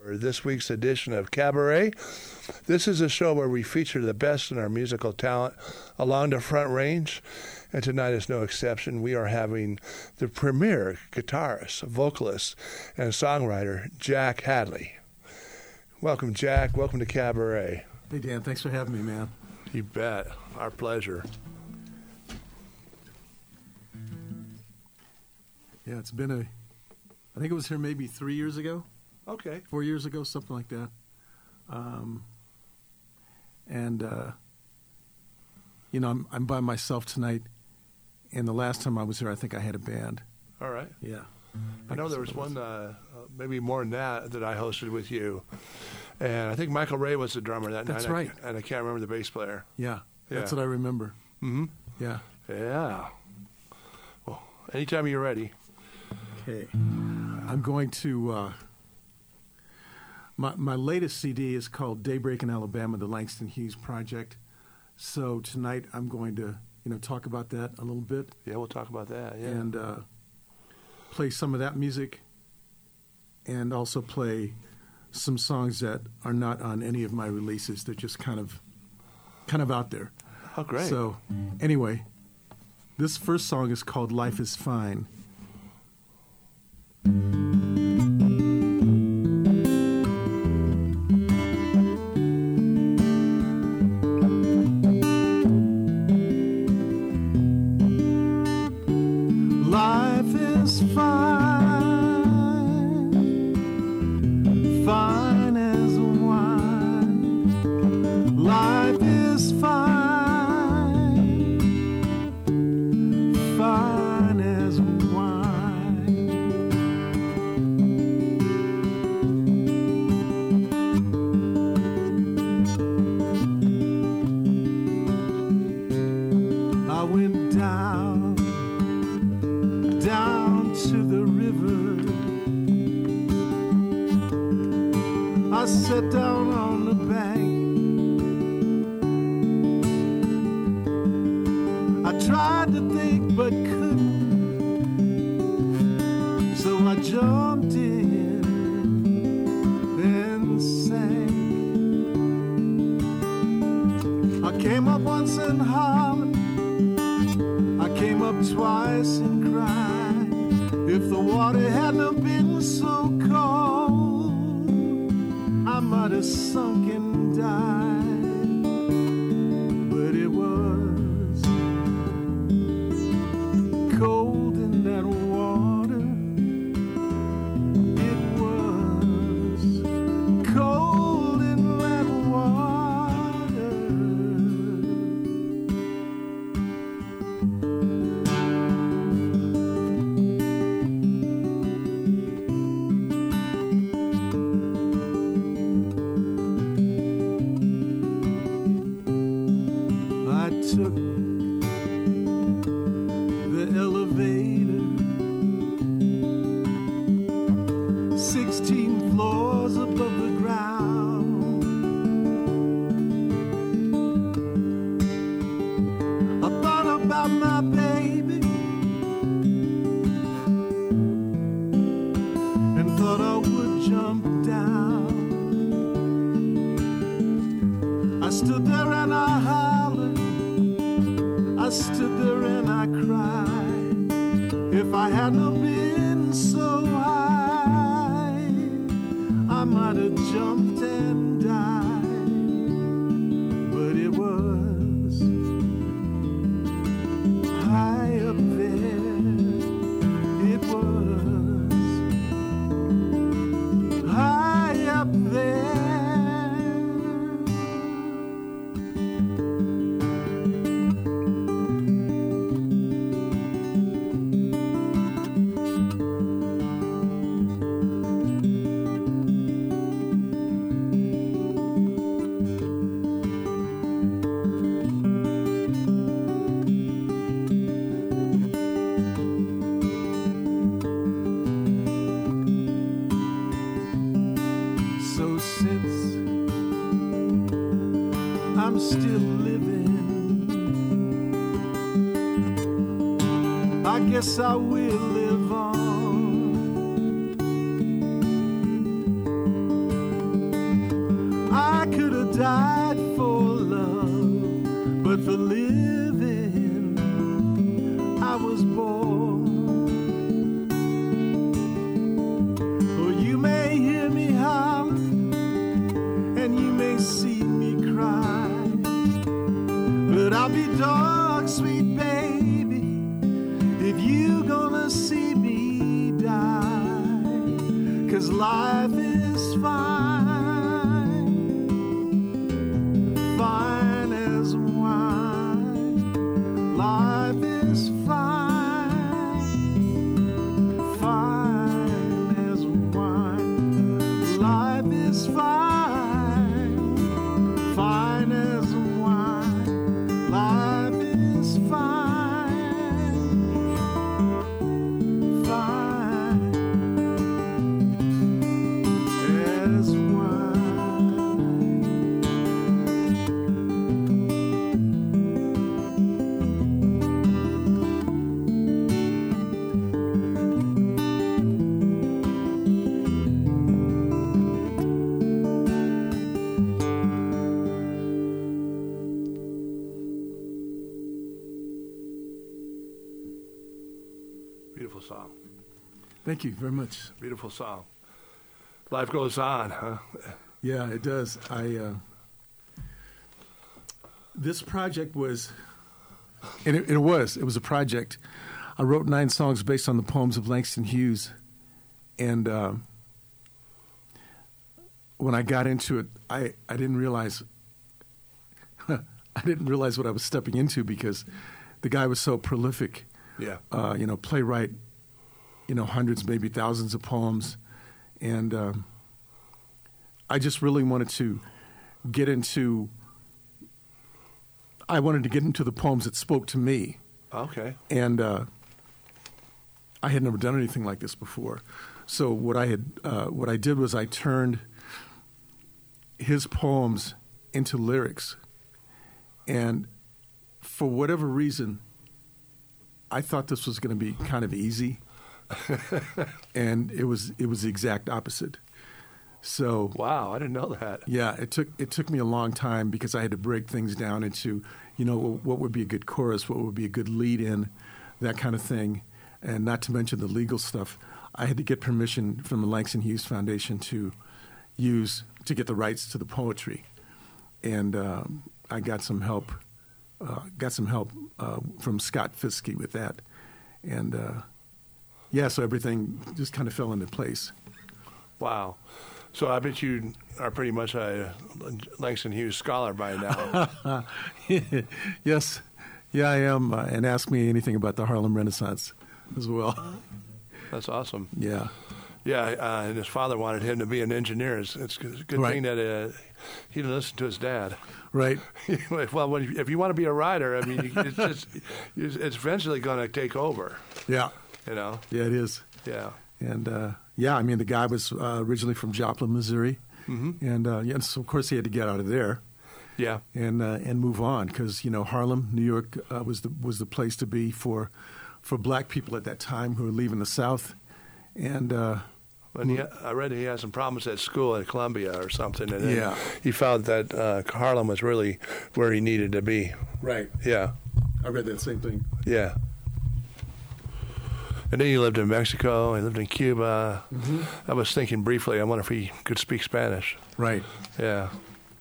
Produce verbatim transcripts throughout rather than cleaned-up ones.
This week's edition of Cabaret. This is a show where we feature the best in our musical talent along the Front Range, and tonight is no exception. We are having the premier guitarist, vocalist, and songwriter, Jack Hadley. Welcome, Jack. Welcome to Cabaret. Hey, Dan. Thanks for having me, man. You bet. Our pleasure. Yeah, it's been a, I think it was here maybe three years ago. Okay. Four years ago, something like that. Um, and, uh, you know, I'm, I'm by myself tonight. And the last time I was here, I think I had a band. All right. Yeah. I know there was one, uh, maybe more than that, that I hosted with you. And I think Michael Ray was the drummer that That's night. right. And I can't remember the bass player. Yeah. Yeah. That's what I remember. Mm-hmm. Yeah. Yeah. Well, anytime you're ready. Okay. I'm going to... Uh, My my latest C D is called Daybreak in Alabama, the Langston Hughes Project. So tonight I'm going to, you know, talk about that a little bit. Yeah, we'll talk about that, yeah. And uh, play some of that music and also play some songs that are not on any of my releases. They're just kind of kind of out there. Oh, great. So anyway, this first song is called Life is Fine. Sat down on the bank. I tried to think but couldn't, so I jumped in and sank. I came up once and hollered, I came up twice and cried. If the water hadn't been so cold, I might have sunk and died, but it was cold in that water. It was cold in that water. Took the elevator, sixteen floors above the ground. I thought about my baby and thought I would jump down. I stood there and I hollered, I stood there and I cried. If I hadn't been so high, I might have jumped and died. But it was high up there. It was high up there. I'm still living, I guess I will live on. died for love, but for living I was born. Oh, you may hear me holler, and you may see me cry, but I'll be dog sweet, baby, if you gonna see me die, 'cause life is fine, fine as wine. Life is fine, fine as wine. Life is fine, fine as wine. Life is fine, fine as wine. Beautiful song. Thank you very much. Beautiful song. Life goes on, huh? Yeah, it does. I uh, this project was, and it, it was. It was a project. I wrote nine songs based on the poems of Langston Hughes, and uh, when I got into it, I, I didn't realize I didn't realize what I was stepping into because the guy was so prolific. Yeah. Uh, you know, playwright. You know, hundreds, maybe thousands of poems, and um, I just really wanted to get into. I wanted to get into the poems that spoke to me. Okay. And uh, I had never done anything like this before. So what I had, uh, what I did was I turned his poems into lyrics, and for whatever reason, I thought this was going to be kind of easy, and it was it was the exact opposite. So Wow, I didn't know that. yeah, it took it took me a long time because I had to break things down into, you know, what would be a good chorus, what would be a good lead in, that kind of thing, and not to mention the legal stuff. I had to get permission from the Langston Hughes Foundation to use to get the rights to the poetry, and um, I got some help. Uh, got some help uh, from Scott Fiske with that, and uh, yeah, so everything just kind of fell into place. Wow. So I bet you are pretty much a Langston Hughes scholar by now. Yes, yeah, I am. Uh, and ask me anything about the Harlem Renaissance as well. That's awesome. Yeah, Yeah, uh, and his father wanted him to be an engineer. It's, it's a good Right. thing that uh, he didn't listen to his dad. right. Well, when, if you want to be a writer, I mean, it's just it's it's eventually going to take over. Yeah, You know? yeah, it is. Yeah. And uh, yeah, I mean, the guy was uh, originally from Joplin, Missouri, Mm-hmm. and uh, yeah, so of course he had to get out of there Yeah. and uh, and move on because you know Harlem, New York uh, was the was the place to be for for black people at that time who were leaving the South, and uh, And he, I read he had some problems at school at Columbia or something, and then Yeah. he found that uh, Harlem was really where he needed to be. right, Yeah. I read that same thing. Yeah. And then he lived in Mexico. He lived in Cuba. Mm-hmm. I was thinking briefly, I wonder if he could speak Spanish. Right. Yeah.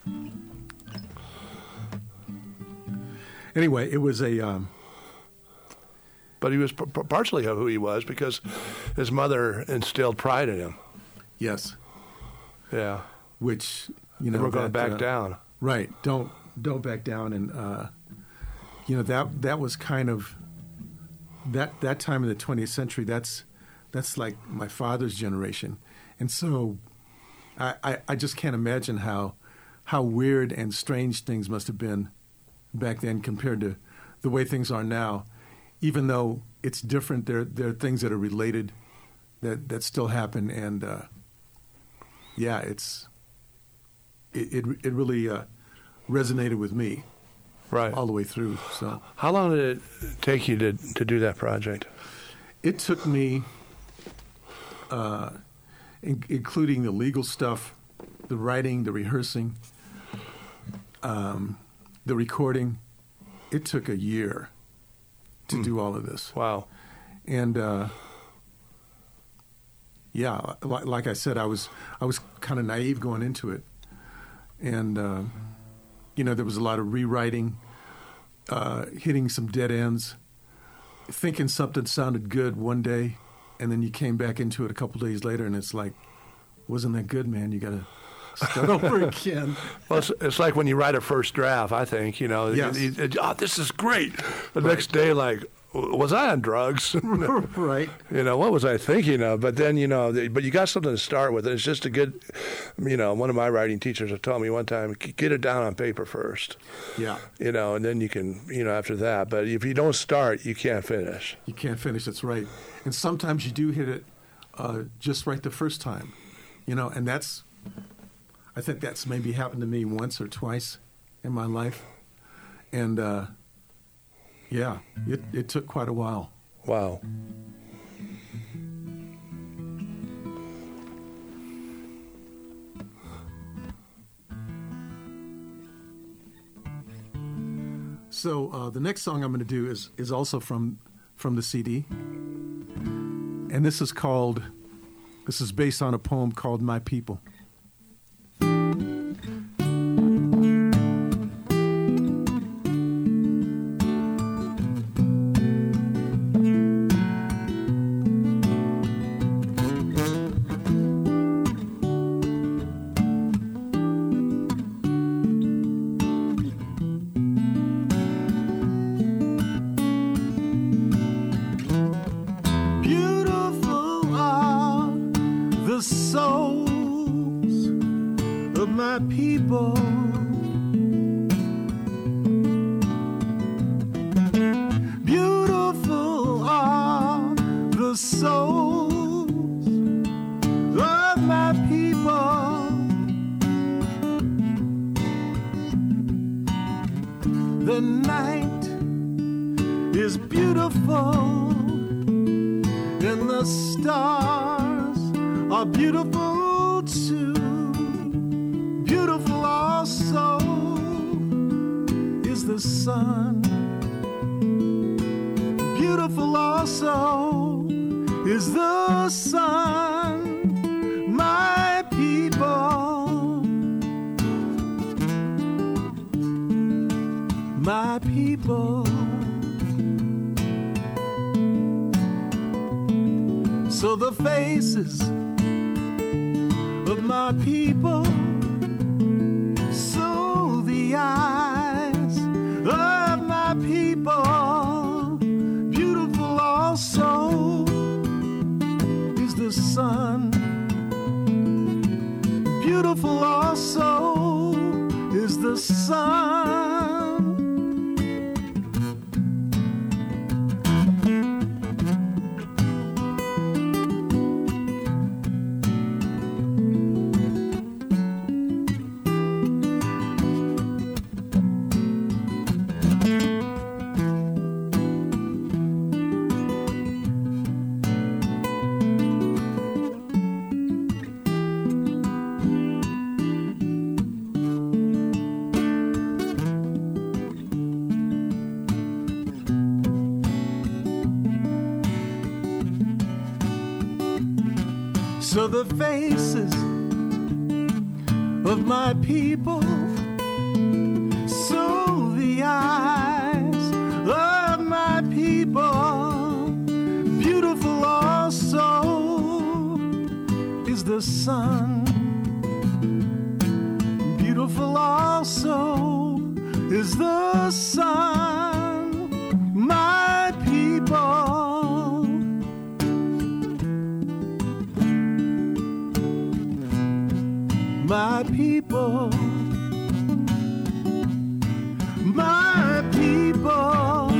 Anyway, it was a um, But he was p- p- partially who he was because his mother instilled pride in him. yes, Yeah. which you know Never going to that, back uh, down. Right. Don't don't back down, and uh, you know that that was kind of that that time in the twentieth century. That's that's like my father's generation, and so I, I, I just can't imagine how how weird and strange things must have been back then compared to the way things are now. Even though it's different, there there are things that are related that that still happen, and uh, yeah, it's it it, it really uh, resonated with me Right. all the way through. So How long did it take you to to do that project? it took me, uh, in, including the legal stuff, the writing, the rehearsing, um, the recording, it took a year to Hmm. do all of this. Wow. And uh, yeah, like, like I said, I was I was kind of naive going into it, and uh, you know, there was a lot of rewriting, uh, hitting some dead ends, thinking something sounded good one day, and then you came back into it a couple days later, and it's like, wasn't that good, man? You got to start over again. Well, it's, it's like when you write a first draft, I think, you know, Yes. you- you- oh, this is great. The Right. next day, like, was I on drugs? Right. You know, what was I thinking of? But then, you know, the- but you got something to start with. And it's just a good, you know, one of my writing teachers had told me one time, get it down on paper first, Yeah. you know, and then you can, you know, after that. But if you don't start, you can't finish. You can't finish. That's right. And sometimes you do hit it uh, just right the first time, you know. And that's, I think that's maybe happened to me once or twice in my life, and uh, yeah, it it took quite a while. Wow. So uh, the next song I'm going to do is is also from from the C D, and this is called. This is based on a poem called "My People." Beautiful are the souls of my people. Beautiful are the souls of my people. The night is beautiful, and the stars are beautiful too. Beautiful also is the sun. Beautiful also is the sun. My people, my people. So the faces of my people, so the eyes of my people. Beautiful also is the sun. Beautiful also is the sun. So the faces of my people, so the eyes of my people. Beautiful also is the sun. Beautiful also is the sun. My people. My people, my people.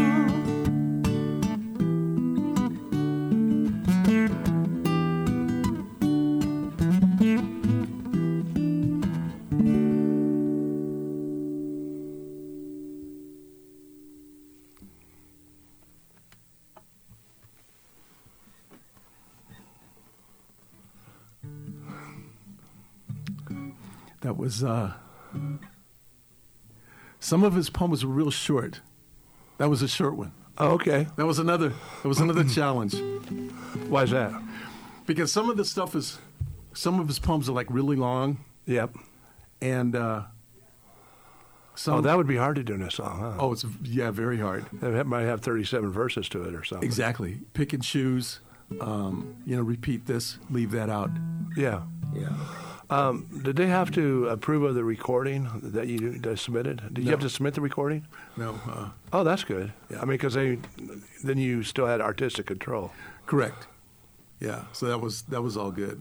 That was uh, Some of his poems were real short. That was a short one. Oh, okay. That was another. That was another challenge. Why is that? Because some of the stuff is, some of his poems are like really long, Yep. and uh, some. Oh, that would be hard to do in a song, huh? Oh, it's yeah, very hard. It might have thirty-seven verses to it or something. Exactly. Pick and choose. Um, you know, repeat this, leave that out. Yeah. Yeah. Um, did they have to approve of the recording that you that submitted? Did you No. have to submit the recording? No. Uh, Oh, that's good. Yeah. I mean, because they, then you still had artistic control. correct. Yeah. So that was that was all good.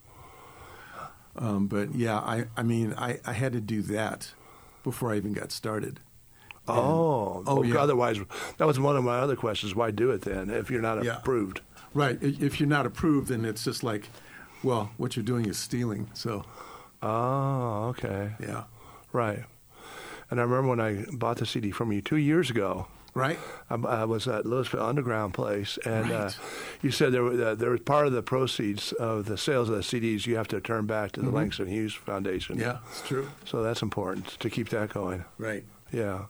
Um, but yeah, I I mean I, I had to do that before I even got started. And- Oh, oh, well, yeah. Otherwise, that was one of my other questions. Why do it then if you're not Yeah. approved? Right. I- If you're not approved, then it's just like, well, what you're doing is stealing. So Oh, okay, yeah. right. And I remember when I bought the C D from you two years ago. Right. I, I was at Louisville Underground Place, and uh, Right. you said there was uh, there was part of the proceeds of the sales of the C Ds you have to turn back to the Mhm. Langston Hughes Foundation. Yeah, it's true. So that's important to keep that going. Right. Yeah.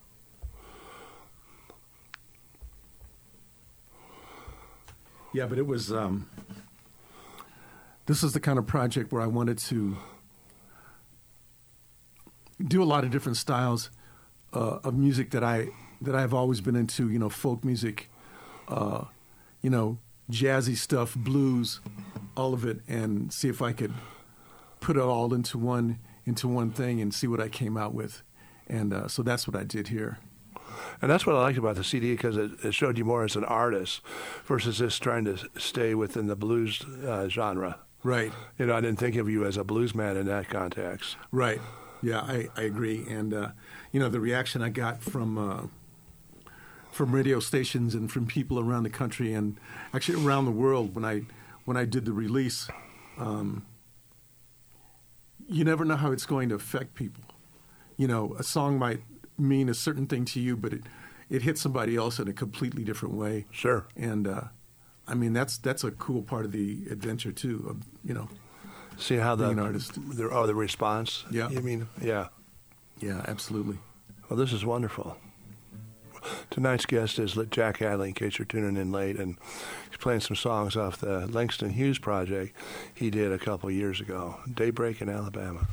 Yeah, but it was. Um, this is the kind of project where I wanted to do a lot of different styles uh, of music that I that I've always been into. You know, folk music, uh, you know, jazzy stuff, blues, all of it, and see if I could put it all into one into one thing and see what I came out with. And uh, so that's what I did here. And that's what I liked about the C D because it, it showed you more as an artist versus just trying to stay within the blues uh, genre. Right. You know, I didn't think of you as a blues man in that context. Right. Yeah, I, I agree. And, uh, you know, the reaction I got from uh, from radio stations and from people around the country and actually around the world when I when I did the release, um, you never know how it's going to affect people. You know, a song might mean a certain thing to you, but it, it hits somebody else in a completely different way. Sure. And, uh, I mean, that's that's a cool part of the adventure, too, of, you know. See how the, Being an artist. the oh the response. Yeah. You mean yeah. Yeah, absolutely. Well, this is wonderful. Tonight's guest is Jack Hadley, in case you're tuning in late, and he's playing some songs off the Langston Hughes project he did a couple years ago, Daybreak in Alabama.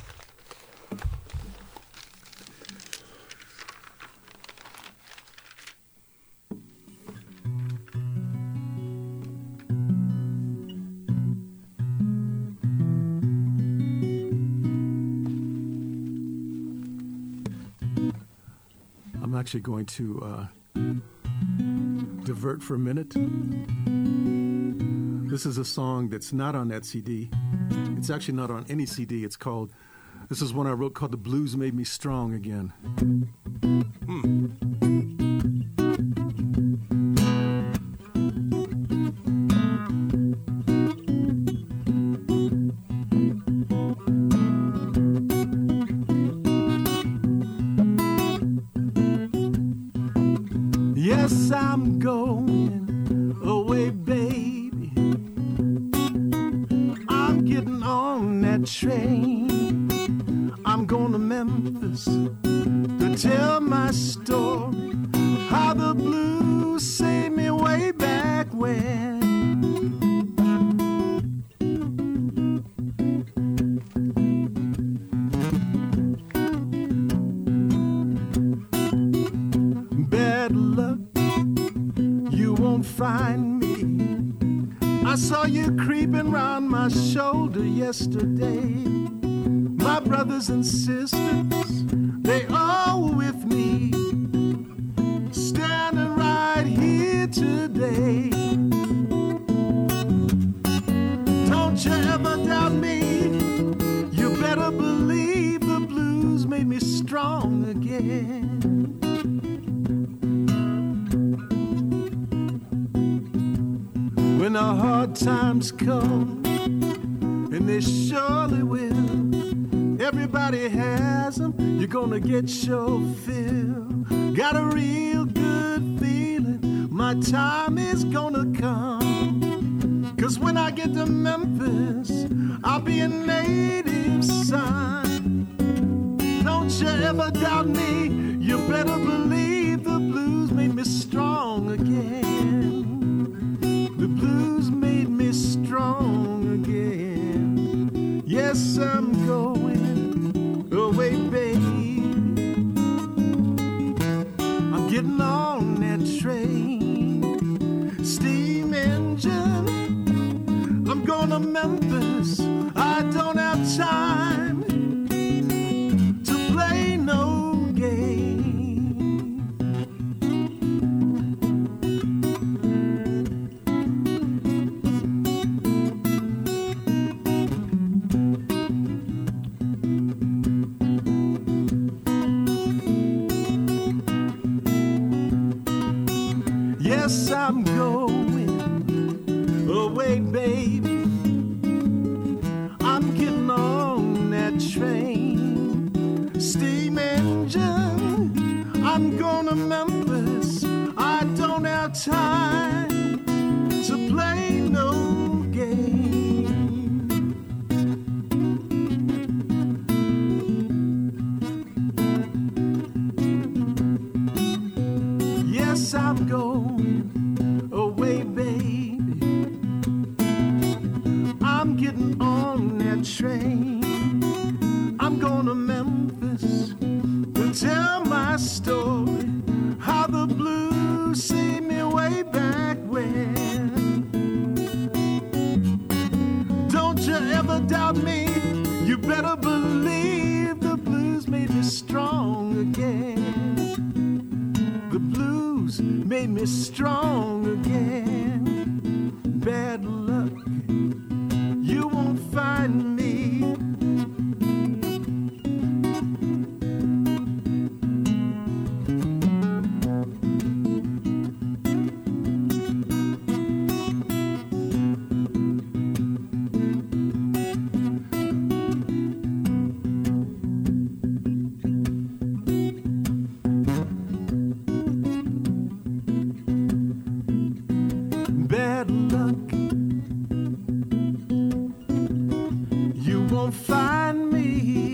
I'm actually going to uh, divert for a minute. This is a song that's not on that C D. It's actually not on any C D. It's called, this is one I wrote called The Blues Made Me Strong Again. Yes, I'm going away, baby. I'm getting on that train. I'm going to Memphis to tell my story, how the blues saved me way back when. Bad luck, you won't find me. I saw you creeping round my shoulder yesterday. My brothers and sisters, they all with me, standing right here today. Don't you ever doubt me. You better believe the blues made me strong again. When the hard times come, and they surely will, everybody has them, you're gonna get your fill. Got a real good feeling my time is gonna come. Cause when I get to Memphis, I'll be a native son. Don't you ever doubt me, You better believe the blues made me strong again. The blues made me strong again. Yes, I'm going away, baby. I'm getting on that train, steam engine. I'm going to Memphis. I don't have time to play no game. Yes, I'm going away, baby. I'm getting on that train, steam engine. I'm going to Memphis. I don't have time to play no game. Yes, I'm going away, baby. I'm getting on that train. I'm going to Memphis to tell my story, how the blues saved me way back when. Don't you ever doubt me. You better believe the blues made me strong again. The blues made me strong again. Bad luck, you won't find me. Bad luck, you won't find me.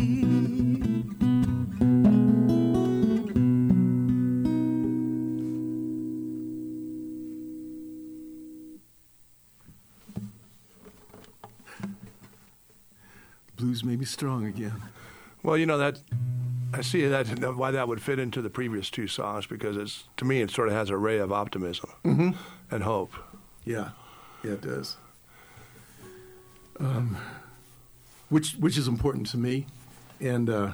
Blues made me strong again. Well, you know that I see that why that would fit into the previous two songs, because it's, to me, it sort of has a ray of optimism Mm-hmm. and hope. Yeah, yeah, it does. Um, which which is important to me, and uh,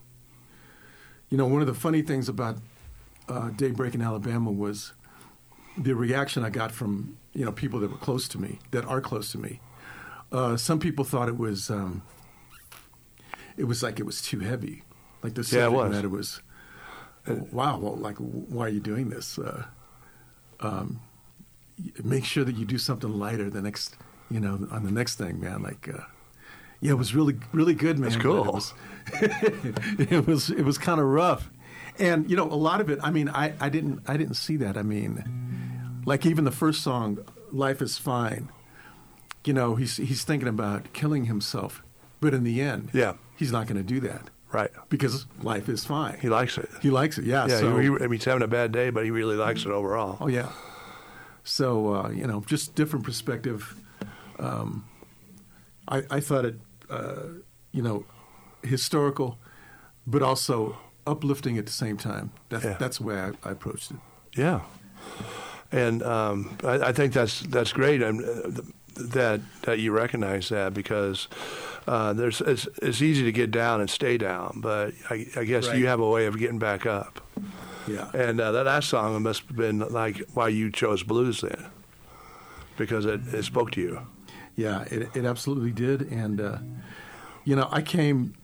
you know, one of the funny things about uh, Daybreak in Alabama was the reaction I got from you know people that were close to me, that are close to me. Uh, some people thought it was um, it was like it was too heavy, like the Yeah, it subject was. matter was. Wow, well, like, why are you doing this? Uh, um, make sure that you do something lighter the next, you know, on the next thing, man. Like, uh, yeah, it was really, really good, man. That's but cool. It was, it was, it was kind of rough, and you know, a lot of it. I mean, I, I didn't, I didn't see that. I mean, like even the first song, "Life Is Fine." You know, he's he's thinking about killing himself, but in the end, Yeah. he's not going to do that Right. because life is fine. He likes it. He likes it, yeah. Yeah, so, he, he, I mean, he's having a bad day, but he really likes it overall. oh yeah. So uh, you know, just different perspective. Um, I, I thought it, uh, you know, historical, but also uplifting at the same time. That's Yeah. that's the way I, I approached it. Yeah, and um, I, I think that's that's great, and uh, that that you recognize that, because uh, there's it's, it's easy to get down and stay down, but I, I guess Right. you have a way of getting back up. Yeah. And uh, that last song must have been like why you chose blues then, because it, it spoke to you. Yeah, it, it absolutely did. And, uh, you know, I came,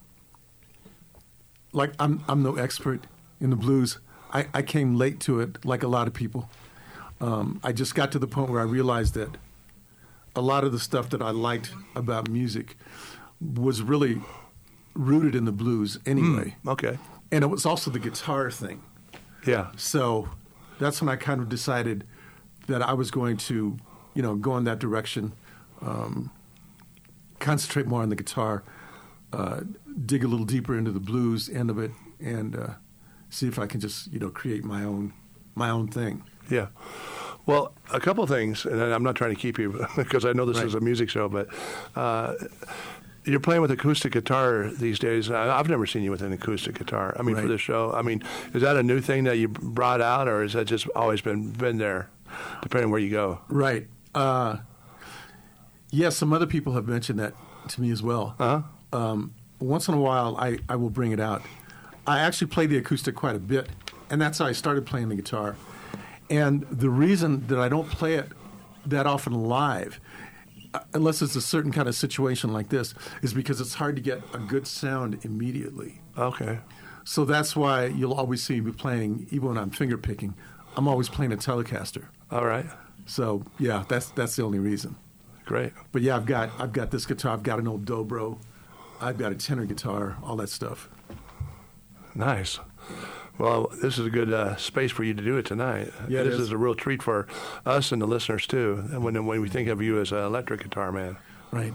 like, I'm I'm no expert in the blues. I, I came late to it, like a lot of people. Um, I just got to the point where I realized that a lot of the stuff that I liked about music was really rooted in the blues anyway. Okay. And it was also the guitar thing. Yeah. So that's when I kind of decided that I was going to, you know, go in that direction, um, concentrate more on the guitar, uh, dig a little deeper into the blues end of it, and uh, see if I can just, you know, create my own my own thing. Yeah. Well, a couple things, and I'm not trying to keep you because I know this Right. is a music show, but uh, you're playing with acoustic guitar these days. I- I've never seen you with an acoustic guitar. I mean, for Right. the show. I mean, is that a new thing that you brought out, or has that just always been been there, depending where you go? Right. Uh, yes, some other people have mentioned that to me as well. Uh-huh. Um, once in a while, I, I will bring it out. I actually play the acoustic quite a bit, and that's how I started playing the guitar. And the reason that I don't play it that often live, uh, unless it's a certain kind of situation like this, is because it's hard to get a good sound immediately. Okay. So that's why you'll always see me playing, even when I'm finger picking, I'm always playing a Telecaster. All right. So yeah, that's that's the only reason. Great. But yeah, I've got I've got this guitar, I've got an old dobro, I've got a tenor guitar, all that stuff. Nice. Well, this is a good uh, space for you to do it tonight. Yeah, it this is. is a real treat for us and the listeners too. And when when we think of you as an electric guitar man. Right.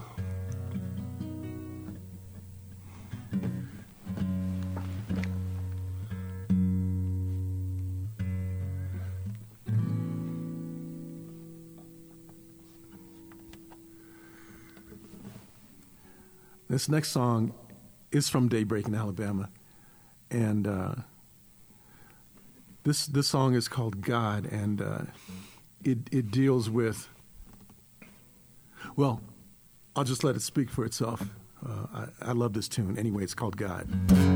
This next song is from Daybreak in Alabama, and uh, this this song is called God, and uh, it it deals with. Well, I'll just let it speak for itself. Uh, I, I love this tune. Anyway, it's called God.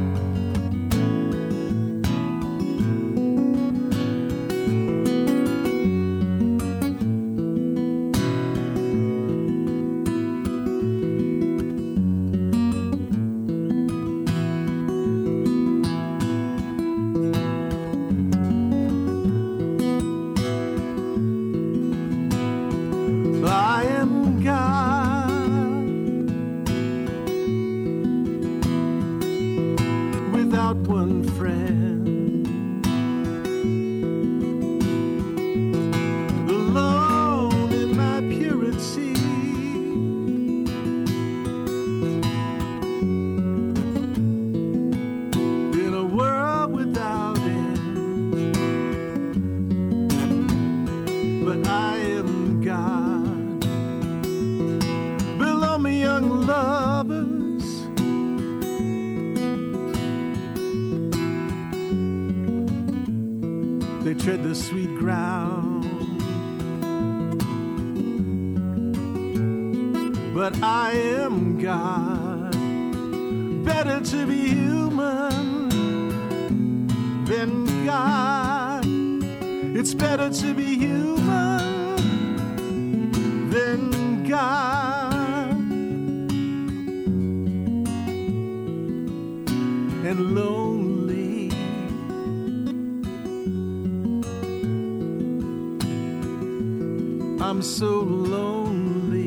I am God without one friend, alone in my purity, in a world without end. But I am God. Below me, young lovers, they tread the sweet ground. But I am God. Better to be human than God. It's better to be human than God. And lonely. I'm so lonely.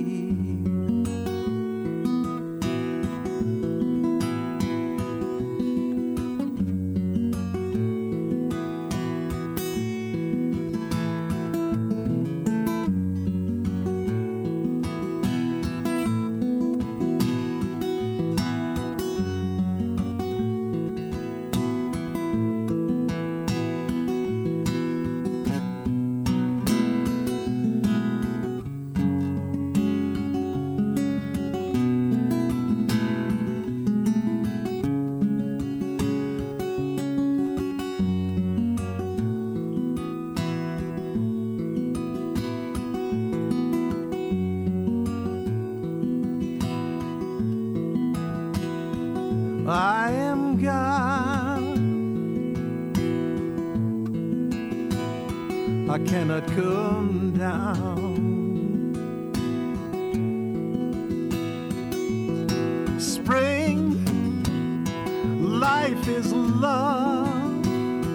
I am God. I cannot come down. Spring, life is love.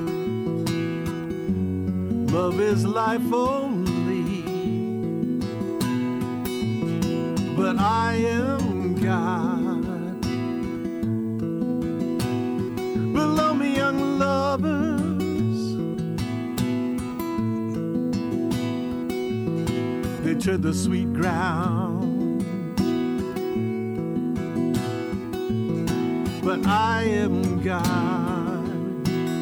Love is life only. But I am God. Below me, young lovers, they tread the sweet ground. But I am God.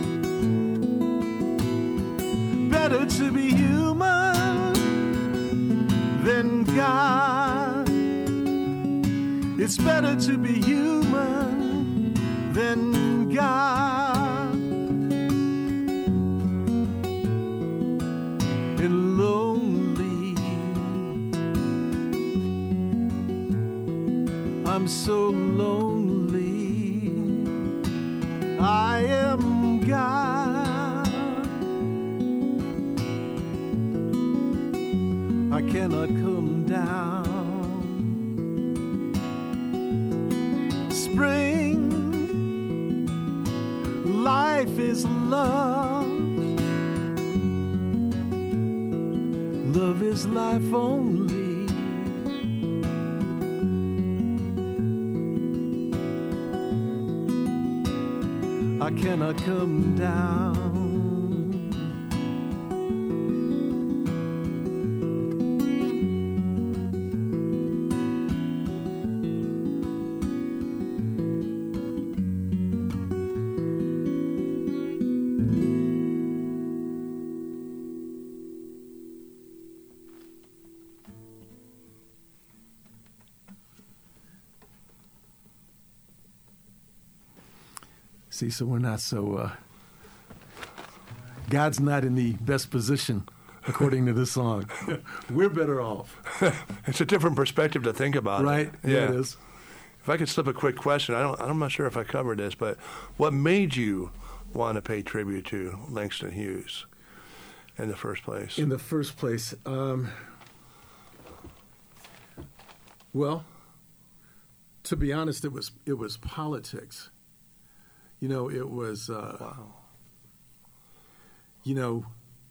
better to be human than God. It's better to be human than God. And lonely, I'm so lonely. I am God. I cannot come down. Spring, life is love. Love is life only. I cannot come down. See, so we're not so, uh, God's not in the best position, according to this song. We're better off. It's a different perspective to think about. Right? It. Yeah, it is. If I could slip a quick question, I don't, I'm not sure if I covered this, but what made you want to pay tribute to Langston Hughes in the first place? In the first place, um, well, to be honest, it was it was politics. You know, it was, uh, Wow. you know,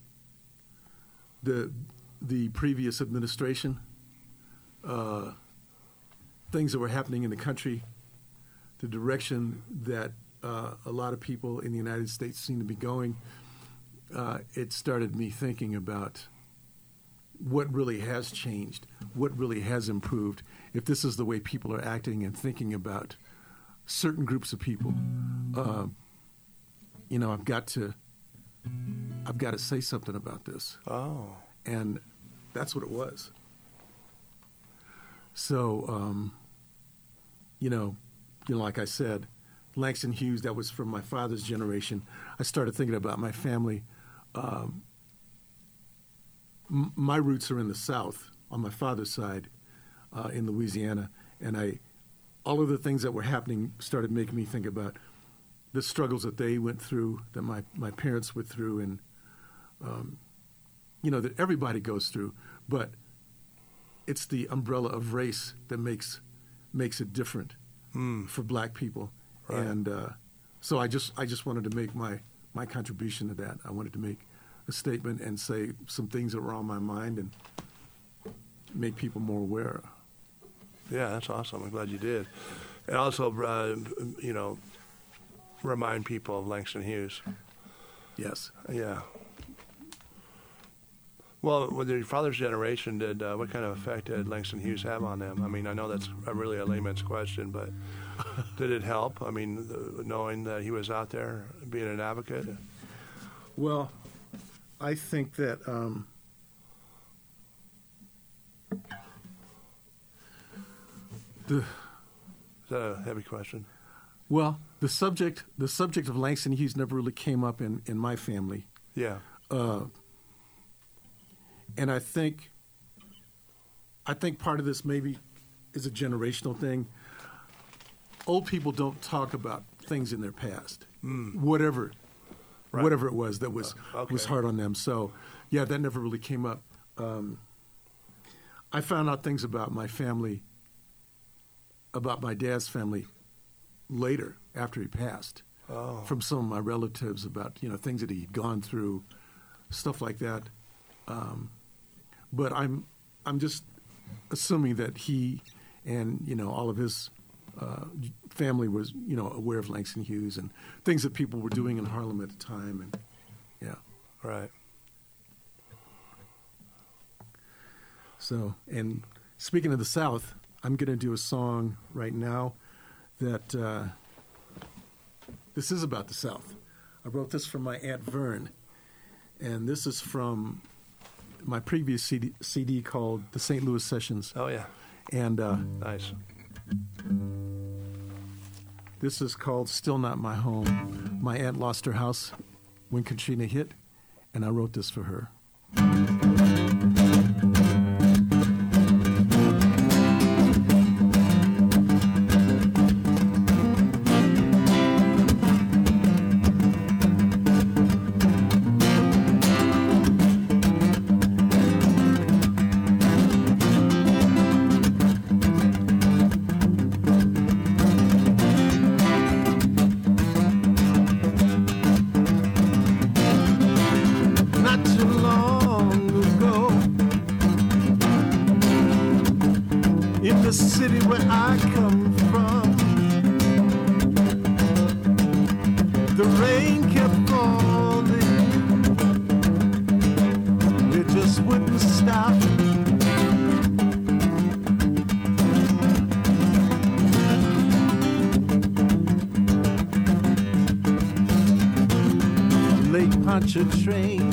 the the previous administration, uh, things that were happening in the country, the direction that uh, a lot of people in the United States seem to be going, uh, it started me thinking about what really has changed, what really has improved, if this is the way people are acting and thinking about certain groups of people. Uh, you know, I've got to, I've got to say something about this. Oh. And that's what it was. So, um, you know, you know, like I said, Langston Hughes, that was from my father's generation. I started thinking about my family. Um, m- my roots are in the South on my father's side, uh, in Louisiana, and I, all of the things that were happening started making me think about the struggles that they went through, that my, my parents went through, and um, you know, that everybody goes through, but it's the umbrella of race that makes makes it different Mm. for black people. Right. And uh, so I just I just wanted to make my, my contribution to that. I wanted to make a statement and say some things that were on my mind and make people more aware. Yeah, that's awesome. I'm glad you did. And also, uh, you know, remind people of Langston Hughes. Yes. Yeah. Well, with your father's generation, did uh, what kind of effect did Langston Hughes have on them? I mean, I know that's a really a layman's question, but did it help? I mean, the, knowing that he was out there being an advocate? Well, I think that um, the Is that a heavy question? well the subject the subject of Langston Hughes never really came up in, in my family. Yeah. Uh, and I think, I think part of this maybe is a generational thing. Old people don't talk about things in their past, Mm. whatever, Right. whatever it was that was Uh, okay. was hard on them. So, yeah, that never really came up. Um, I found out things about my family, about my dad's family, later after he passed, Oh. from some of my relatives about, you know, things that he'd gone through, stuff like that. Um, but I'm I'm just assuming that he and, you know, all of his uh, family was, you know, aware of Langston Hughes and things that people were doing in Harlem at the time. And yeah. Right. So, and speaking of the South, I'm going to do a song right now that uh, this is about the South. I wrote this for my Aunt Vern, And this is from my previous C D, C D called the Saint Louis Sessions. Oh, yeah. And uh, Nice. this is called Still Not My Home. My aunt lost her house when Katrina hit, and I wrote this for her. Not too long ago, in the city where I come from, the rain kept falling, it just wouldn't stop. Lake Pontchartrain,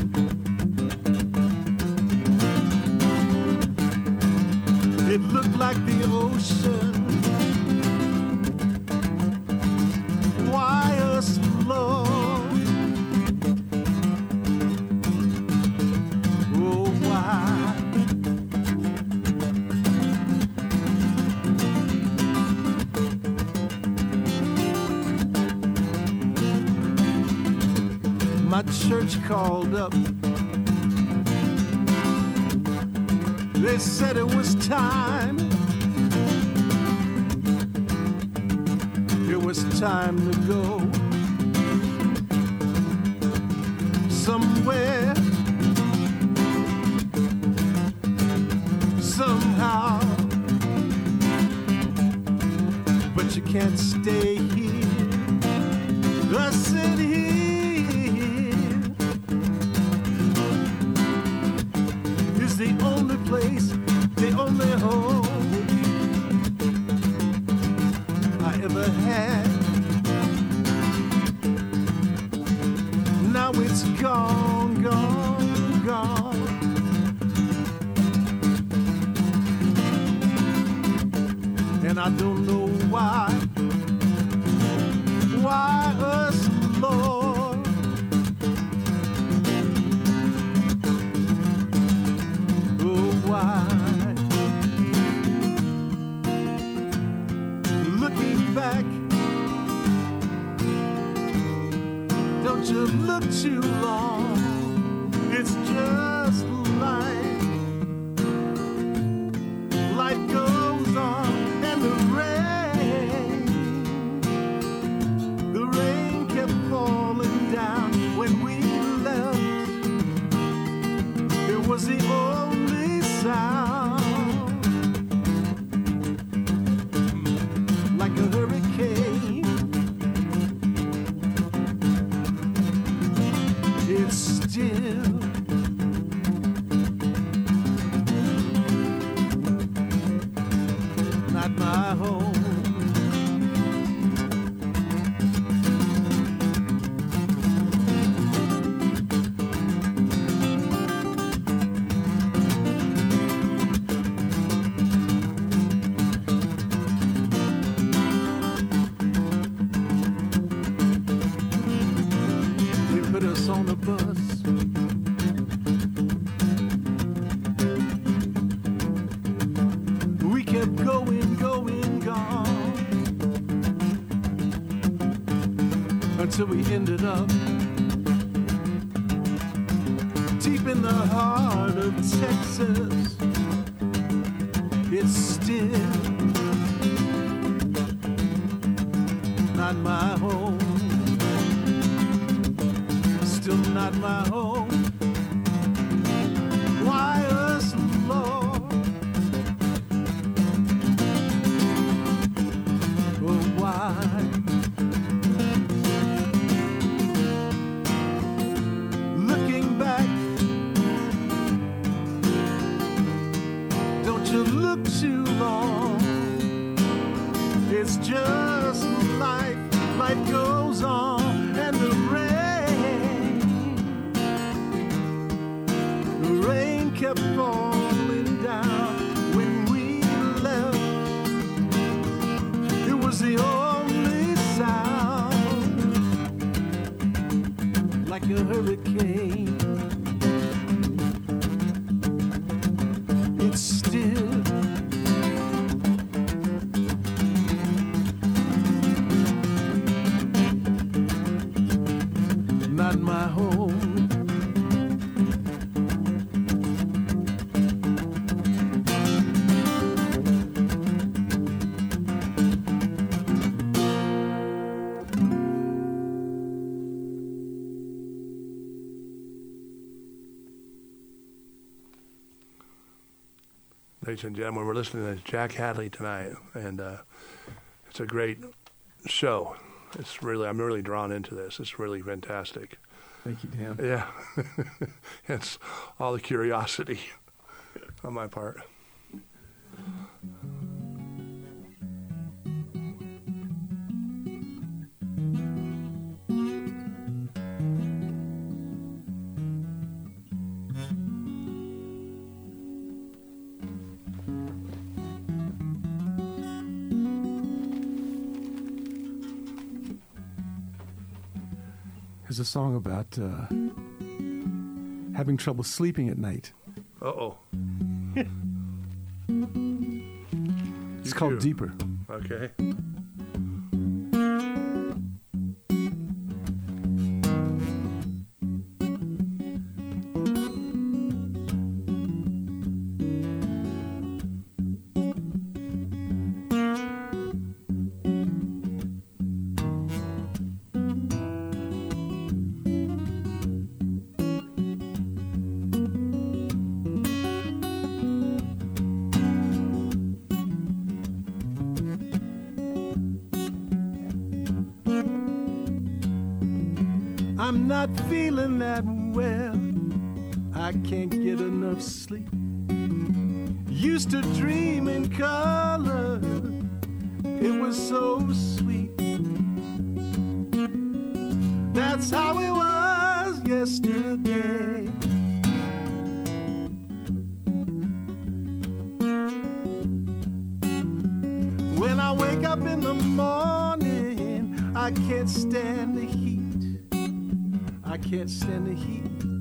it looked like the ocean. Why us, Lord? Oh, why? My church called up. They said it was time. It was time to go somewhere, somehow. But you can't stay here. I said here is the only place, the only home I ever had. Now it's gone, gone, gone. And I don't know why, why us, Lord? Oh, why? Looking back, don't you look too long. It's just life. Life goes on, and the rain, the rain kept falling down when we left. It was the only sound, like a hurricane. It's still not my home. They put us on a bus. We kept going, going, gone, until we ended up deep in the heart of Texas. It's still not my home. Still not my home. Why us, Lord? Oh, why? Looking back, don't you look too long. It's just life, life goes on, and the rain kept falling down. When we left, it was the only sound, like a hurricane. It's still not my home. Ladies and gentlemen, we're listening to Jack Hadley tonight, and uh, it's a great show. It's really, I'm really drawn into this. It's really fantastic. Thank you, Dan. Yeah, it's all the curiosity on my part. There's a song about uh, having trouble sleeping at night. Uh-oh. It's called too. Deeper. Okay. I'm not feeling that well. I can't get enough sleep. Used to dream in color. It was so sweet. That's how it was yesterday. When I wake up in the morning, I can't stand the heat. I can't stand the heat.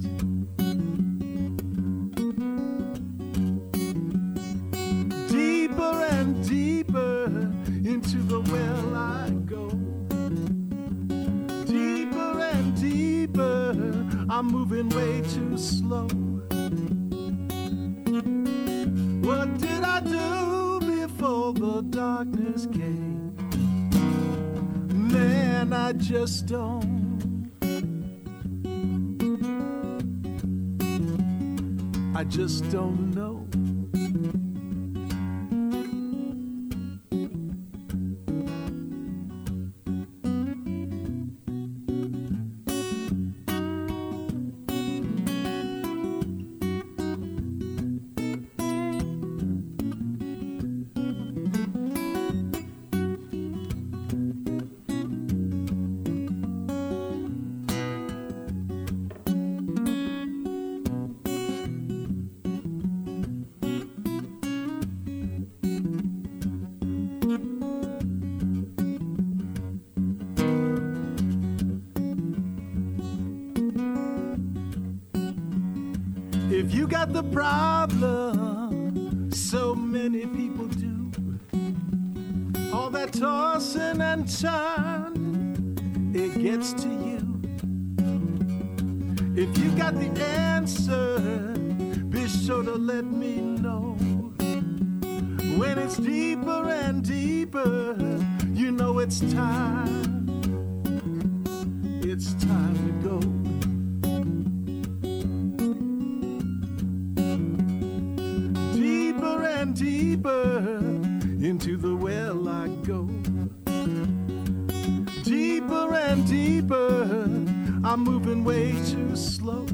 Deeper and deeper into the well I go. Deeper and deeper, I'm moving way too slow. What did I do before the darkness came? Man, I just don't. I just don't know. If you got the problem, so many people do. All that tossing and turning, it gets to you. If you got the answer, be sure to let me know. When it's deeper and deeper, you know it's time. It's time to go. Deeper into the well I go. Deeper and deeper, I'm moving way too slow.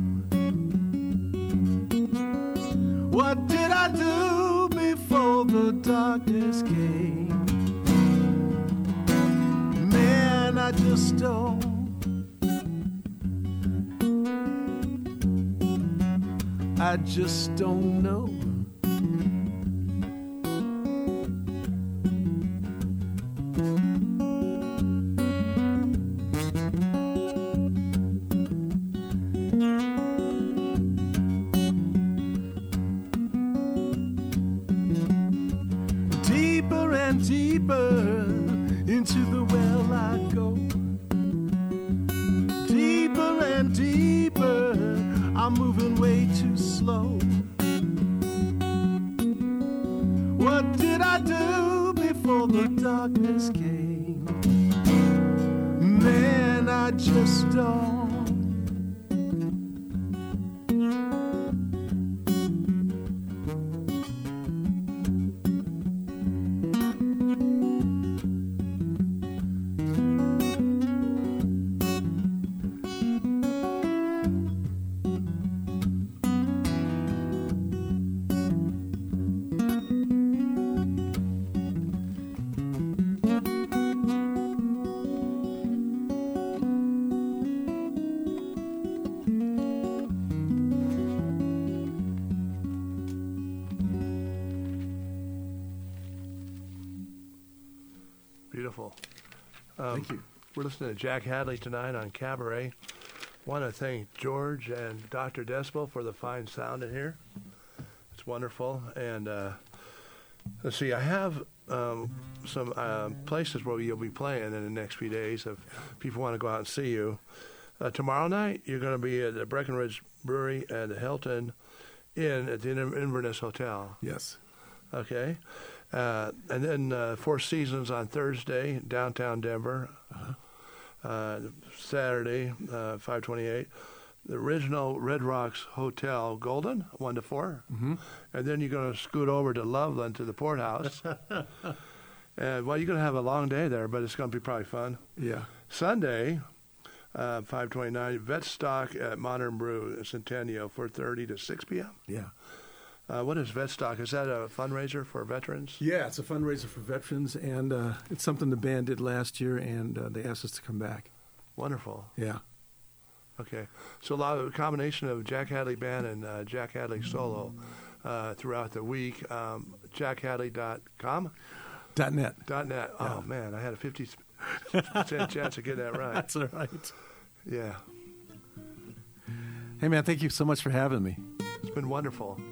What did I do before the darkness came? Man, I just don't. I just don't know. Deeper and deeper into the well I go. Deeper and deeper, I'm moving way too slow. What did I do before the darkness came? Man, I just don't. Beautiful. Um, Thank you. We're listening to Jack Hadley tonight on Cabaret. Want to thank George and Doctor Decibel for the fine sound in here. It's wonderful. And uh, let's see, I have um, some uh, places where you'll be playing in the next few days if people want to go out and see you. Uh, tomorrow night, you're going to be at the Breckenridge Brewery and the Hilton Inn at the Inverness Hotel. Yes. Okay. Uh, and then uh, Four Seasons on Thursday, downtown Denver. Uh-huh. Uh, Saturday, uh, five twenty-eight. The original Red Rocks Hotel, Golden, one to four. Mm-hmm. And then you're going to scoot over to Loveland to the Port House. And, well, you're going to have a long day there, but it's going to be probably fun. Yeah. Sunday, uh, five twenty-nine, Vet Stock at Modern Brew, Centennial, four thirty to six p.m. Yeah. Uh, what is Vet Stock? Is that a fundraiser for veterans? Yeah, it's a fundraiser for veterans, and uh, it's something the band did last year, and uh, they asked us to come back. Wonderful. Yeah. Okay. So a lot of a combination of Jack Hadley Band and uh, Jack Hadley Solo uh, throughout the week. Um, jack hadley dot com? Dot net. Dot net. Yeah. Oh, man, I had a fifty percent chance of getting that right. That's all right. Yeah. Hey, man, thank you so much for having me. It's been wonderful.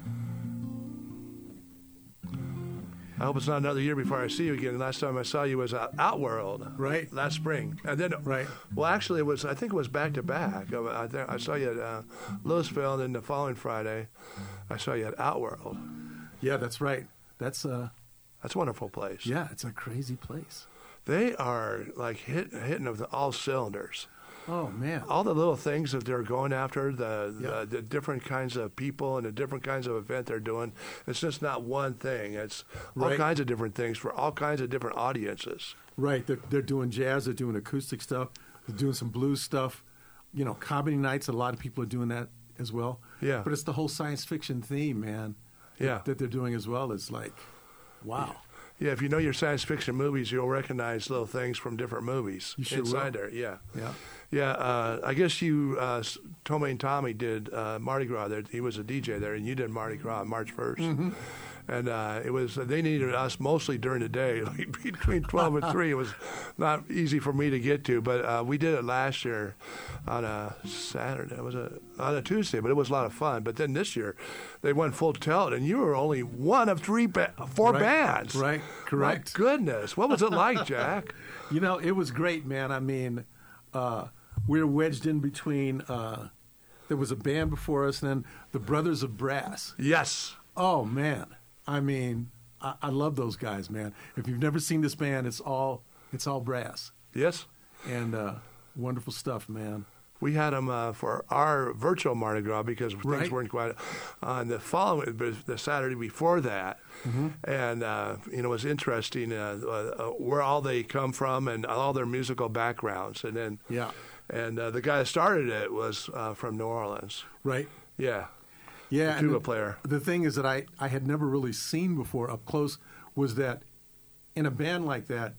I hope it's not another year before I see you again. The last time I saw you was at Outworld. Right. Last spring. And then, Right. Well, actually, it was. I think it was back to back. I, I, think I saw you at uh, Louisville, and then the following Friday, I saw you at Outworld. Yeah, that's right. That's, uh, That's a wonderful place. yeah, it's a crazy place. They are like hit, hitting of the, all cylinders. Oh, man. All the little things that they're going after, the, Yeah. the the different kinds of people and the different kinds of event they're doing. It's just not one thing. It's all Right. kinds of different things for all kinds of different audiences. Right. They're, they're doing jazz. They're doing acoustic stuff. They're doing some blues stuff. You know, comedy nights, a lot of people are doing that as well. Yeah. But it's the whole science fiction theme, man, Yeah. that they're doing as well. It's like, wow. Yeah, if you know your science fiction movies, you'll recognize little things from different movies You sure inside will. there. Yeah. Yeah. Yeah, uh, I guess you, uh, Tommy and Tommy did uh, Mardi Gras there. He was a D J there, and you did Mardi Gras on March first. Mm-hmm. And uh, it was they needed us mostly during the day, like between twelve and three. It was not easy for me to get to, but uh, we did it last year on a Saturday. It was a on a Tuesday, but it was a lot of fun. But then this year, they went full tilt, and you were only one of three, ba- four Right. bands. Right. Correct. My goodness, what was it like, Jack? You know, it was great, man. I mean, uh, we were wedged in between. Uh, there was a band before us, and then the Brothers of Brass. Yes. Oh man, I mean, I, I love those guys, man. If you've never seen this band, it's all it's all brass Yes. and uh, wonderful stuff, man. We had them uh, for our virtual Mardi Gras because things Right. weren't quite on the following, the Saturday before that. Mm-hmm. And, uh, you know, it was interesting uh, uh, where all they come from and all their musical backgrounds. And then, Yeah, and uh, the guy that started it was uh, from New Orleans. right. Yeah. Yeah, The and tuba player. The thing is that I, I had never really seen before up close was that in a band like that,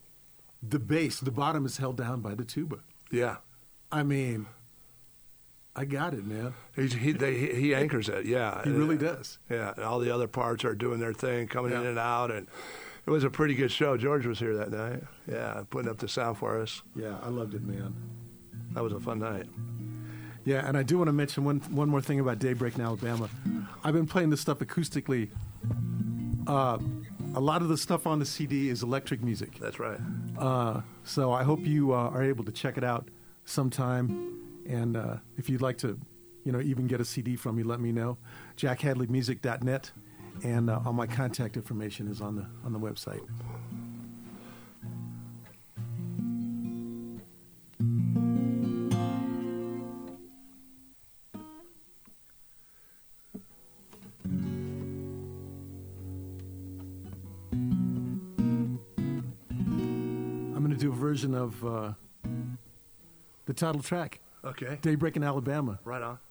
the bass, the bottom is held down by the tuba. Yeah. I mean, I got it, man. He he they, he anchors it, yeah. He really does. Yeah, and all the other parts are doing their thing, coming Yeah. in and out, and it was a pretty good show. George was here that night. Yeah, putting up the sound for us. Yeah, I loved it, man. That was a fun night. Yeah, and I do want to mention one one more thing about Daybreak in Alabama. I've been playing this stuff acoustically. Uh, a lot of the stuff on the C D is electric music. That's right. Uh, so I hope you uh, are able to check it out sometime. And uh, if you'd like to, you know, even get a C D from me, let me know. jack hadley music dot net, and uh, all my contact information is on the on the website. I'm going to do a version of uh, the title track. Okay. Daybreak in Alabama. Right on.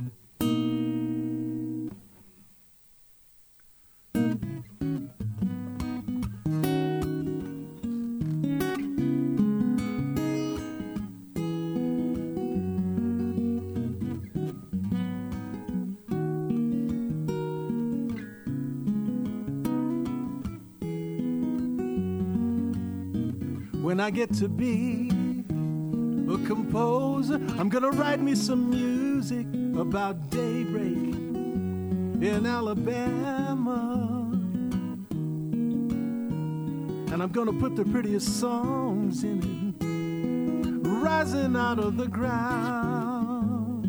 When I get to be a composer, I'm gonna write me some music about daybreak in Alabama. And I'm gonna put the prettiest songs in it, rising out of the ground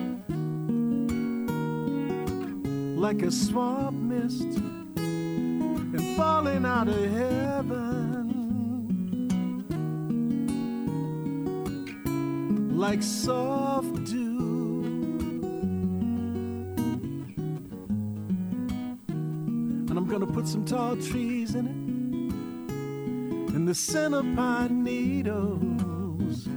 like a swamp mist and falling out of heaven. Like soft dew, and I'm gonna put some tall trees in it, and the scent of pine needles.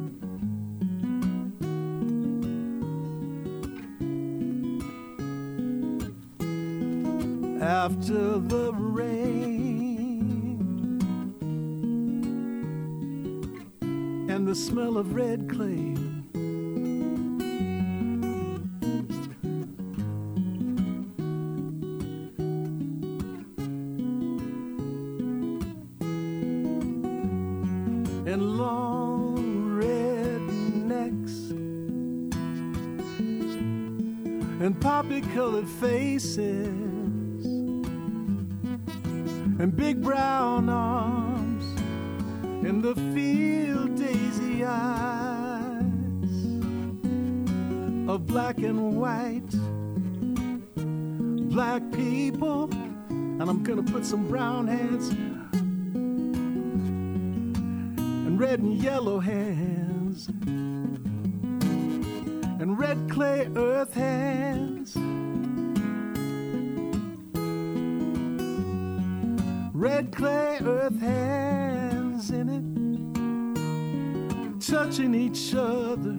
After the rain and the smell of red clay, and long red necks and poppy-colored faces and big brown arms and the field daisy eyes of black and white black people. And I'm gonna put some brown hands and red and yellow hands and red clay earth hands, red clay earth hands in it, touching each other,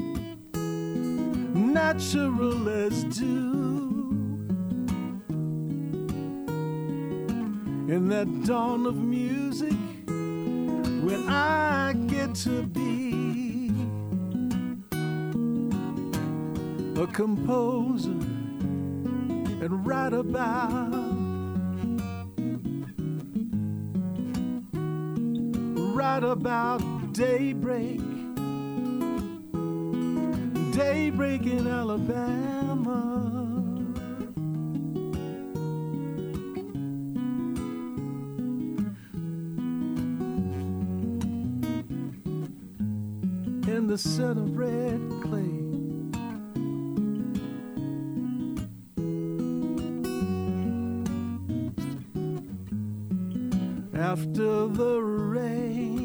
natural as dew. In that dawn of music, when I get to be a composer and write about write about daybreak, daybreak in Alabama. In the scent of red clay, after the rain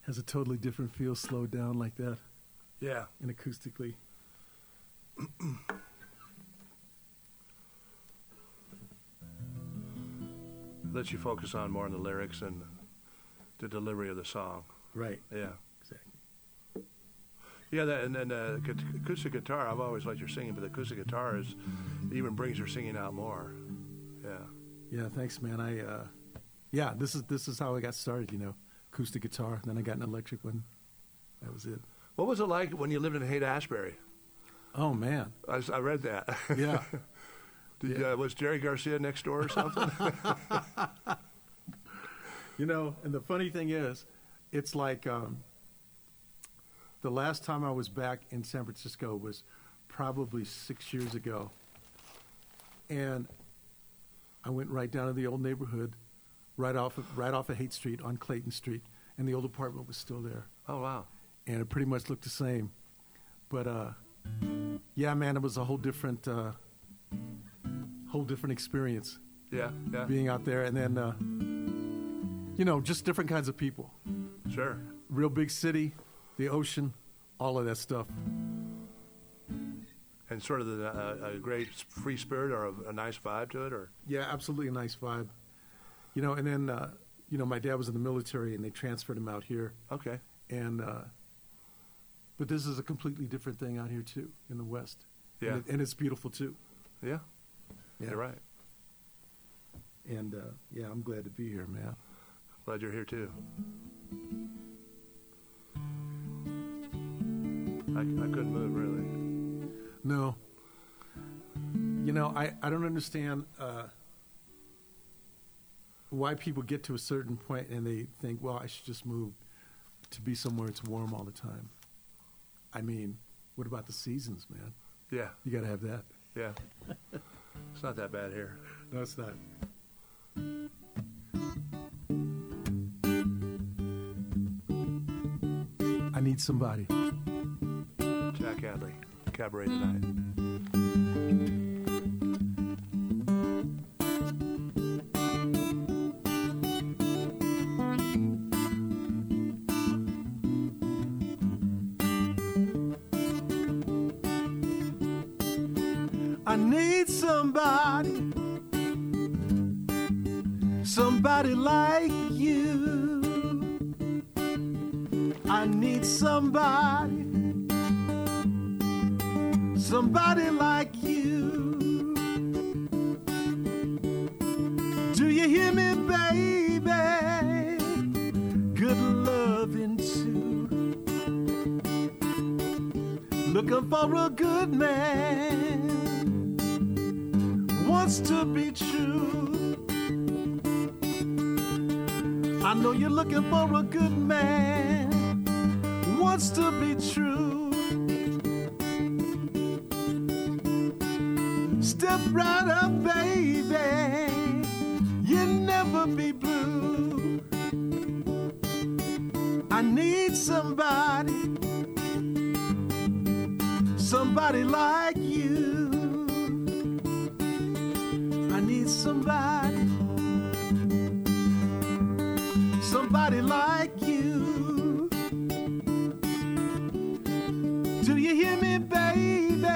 has a totally different feel, slowed down like that, Yeah. and acoustically. Lets you focus on more on the lyrics and the delivery of the song. Right. Yeah. Exactly. Yeah, that, and then uh, acoustic guitar, I've always liked your singing, but the acoustic guitar is even brings your singing out more. Yeah. Yeah. Thanks, man. I. Uh, yeah. This is this is how I got started. You know, acoustic guitar. Then I got an electric one. That was it. What was it like when you lived in Haight-Ashbury? Oh man. I, s- I read that. Yeah. Did, Yeah. uh, was Jerry Garcia next door or something? You know, and the funny thing is, it's like um, the last time I was back in San Francisco was probably six years ago. And I went right down to the old neighborhood, right off of, right off of Haight Street on Clayton Street, and the old apartment was still there. Oh, wow. And it pretty much looked the same. But, uh, yeah, man, it was a whole different, uh, whole different experience Yeah, yeah. being out there. And then, uh, you know, just different kinds of people. Sure. Real big city, the ocean, all of that stuff. And sort of the, uh, a great free spirit or a, a nice vibe to it, or? Yeah, absolutely a nice vibe. You know, and then, uh, you know, my dad was in the military and they transferred him out here. Okay. And, uh, but this is a completely different thing out here too, in the West. Yeah. And, it, and it's beautiful too. Yeah. Yeah. You're right. And, uh, yeah, I'm glad to be here, man. Glad you're here too. I, I couldn't move really. No. You know, I, I don't understand uh, why people get to a certain point and they think, well, I should just move to be somewhere it's warm all the time. I mean, what about the seasons, man? Yeah, You got to have that. yeah. It's not that bad here. No, it's not. I need somebody. Jack Hadley, Cabaret tonight. I need somebody, somebody like you. I need somebody, somebody like you. Do you hear me, baby? Good loving too. Looking for a good man, wants to be true. I know you're looking for a good man, wants to be true. Step right up, baby, you'll never be blue. I need somebody, somebody like you. I need somebody, somebody like you. Do you hear me, baby?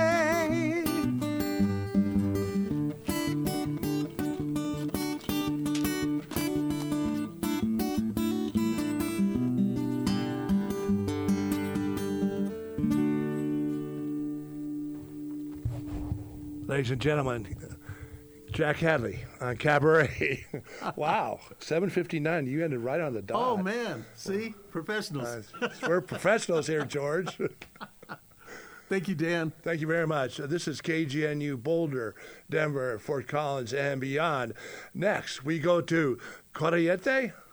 Ladies and gentlemen, Jack Hadley on Cabaret. Wow, seven fifty-nine. You ended right on the dot. Oh, man. See? Professionals. Uh, we're professionals here, George. Thank you, Dan. Thank you very much. This is K G N U Boulder, Denver, Fort Collins, and beyond. Next, we go to Corriente.